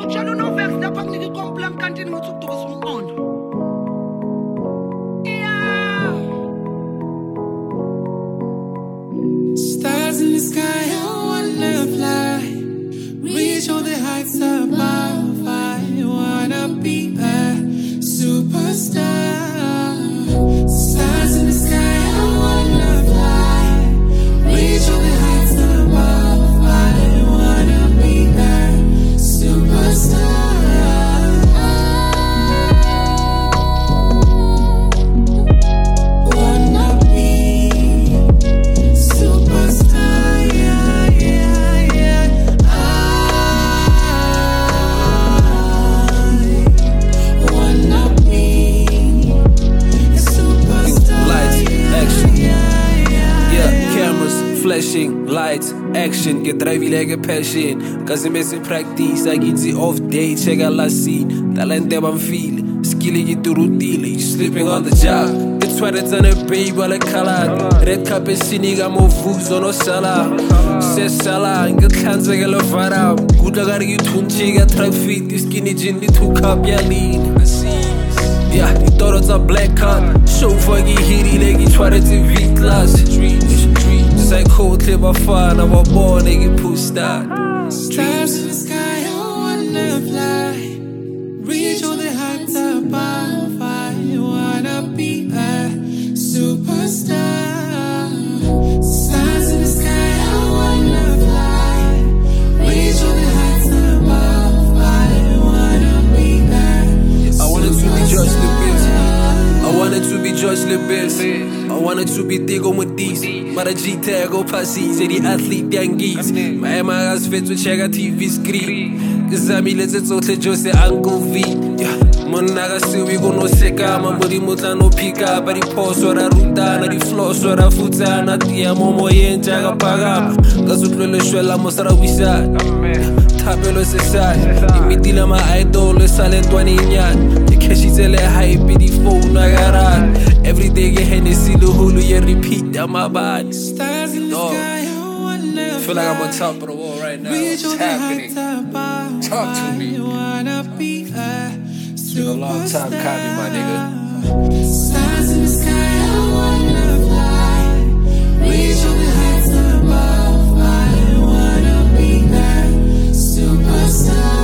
Stars in the sky, I wanna fly, reach all the heights above. I wanna be a superstar. Stars in the sky, I wanna fly, reach all the heights above. I wanna be a superstar. Flashing lights, action, get driving like a passion. Cause I'm missing practice, I get the off day, check out last scene. Talent that I'm feeling, skilling it to routine, you sleeping on the job. It's what it's on a baby, like color. Red carpet scene, I'm more foods on a salad. Says salad, get hands like a lavara. Good, I gotta get tunchi, I try feet, this skinny gin, the 2 cup, yeah, lean. Yeah, the thought it's a black card. Show for you, hitty, like you try to V class. Psycho clip of fun, I'm a boy, nigga, push that. Stars in the sky, I wanna fly, reach all the heights above. I wanna be a superstar. Stars in the sky, I wanna fly, reach all the heights above. I wanna be a superstar. I wanted to be George LeBest. I wanted to be George LeBest. I wanted to be Diego Matisse. Mara G-Tag o passis, e di athlete yankees. Ma emagas fetso chega TV screen. Kazami let's otle Jose Uncle V. Monaga siwi kono seka, mamuri mutla no pika, bari poso ra rutana, di floso ra futana, tia momo yenja ga paga. Kazutlele shwela mosra wisa. Tapelo se sai, imitila ma idol sale twani nyan. Keshitele hype di phone agara. Every day get Hennessy the hulu yeah repeat that my body. Stars in the sky, I wanna feel like I'm on top of the world right now. What's happening? Talk to me. It's been a long time coming, my nigga. Stars in the sky, I wanna fly, reach all the heights above. I wanna be a superstar.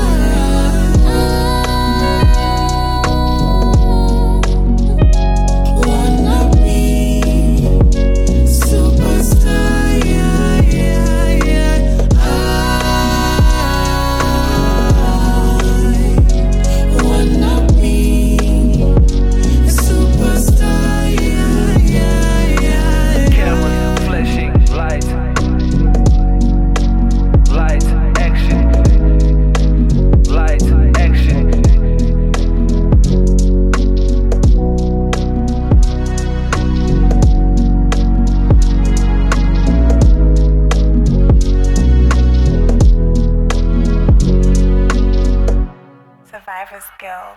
Survivor's Guild.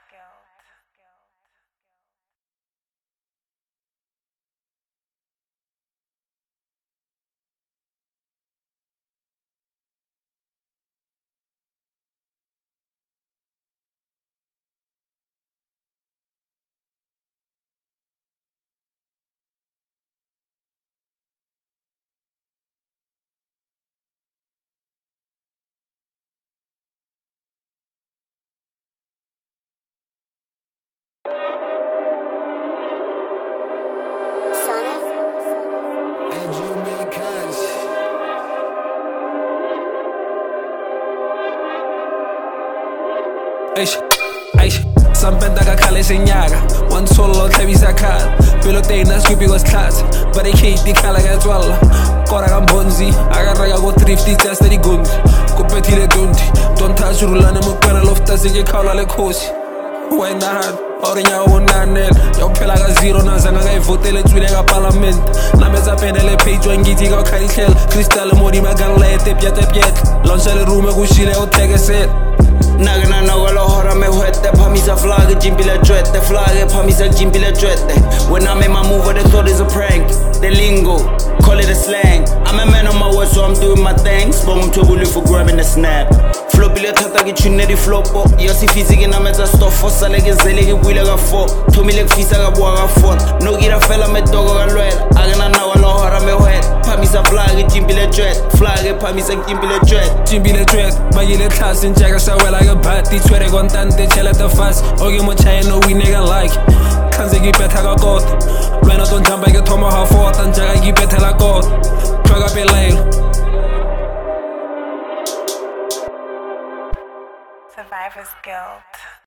Aish, Sampenta kakhala esenyaka one solo tlhabisa khala pelo tena scoopy was class but I can't dikhala ka tswalla kora ka mbonzi akareka go thrifty just di gundi kupethile dundi don't touch rulana mokwena lofta sike khawla le khosi wena hard orinya wonanela yophela ka zero nazanga ngayivotele tswile ka parliament nametsa penele page wangithi ka khalihlel crystal modi maganlete pyatepiet launch le room kushile uthekesela Nagana nogolo hora me huete Pamisa flag, jimpile juete Flag, pamisa jimpile juete When I make my move, they thought it's a prank The lingo, call it a slang I'm a man on my word, so I'm doing my thing Spoke to bully for grabbing the snap flopile thata ke tshunne di flopo ya se fisi ke nametsa stofo sale ke zele ke buile ka 4 thomile ke fisa ka bua ka phone no gira fela me togo ka lwela a ke na nawa lo hora me wet phamisa flag jimbile jet flag phamisa jimbile jet ba ile tlase ntjaka sa wela ka bati tshwere kontante tšhelete fast o ke motšhae no wine ka like khanze ke betha ka kota lwena to njamba ke thoma ha fota ntjaka ke bethela kota tshwaka pelelo Survivor's Guild.